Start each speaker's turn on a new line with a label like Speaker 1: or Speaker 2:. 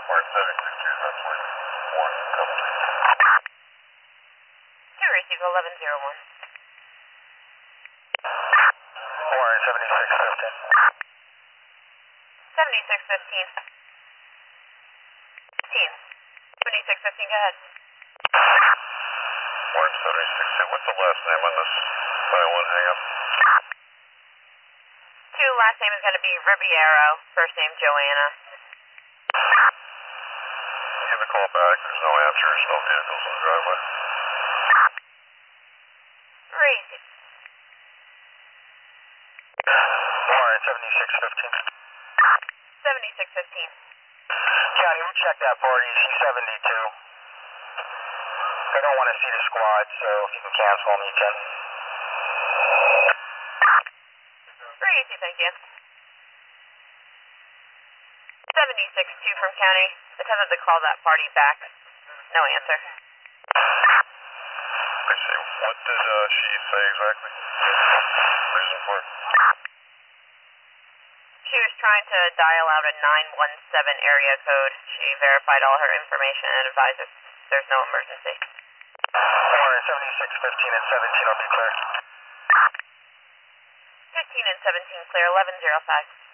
Speaker 1: Warren 76, that's when Warren comes in.
Speaker 2: 2 receive 1101.
Speaker 1: Warren 7615.
Speaker 2: 7615. 7615, go ahead.
Speaker 1: Warren 76, what's the last name on this 501 hang-up?
Speaker 2: 2, last name is going to be Riviero, first name Joanna.
Speaker 1: Give a call back, there's no answer, there's no vehicles in the driveway.
Speaker 2: Receive.
Speaker 1: Warren 7615.
Speaker 2: 7615.
Speaker 1: County, we checked that party, C72. They don't want to see the squad, so if you can cancel them, you can.
Speaker 2: Receive, thank you. 76-2 from county. Attempted to call that party back. No answer.
Speaker 1: I see. What did she say exactly? Reason for it?
Speaker 2: She was trying to dial out a 917 area code. She verified all her information and advised us there's no emergency.
Speaker 1: Warren 76, 15 and 17 will be clear.
Speaker 2: 15 and 17 clear, 1105.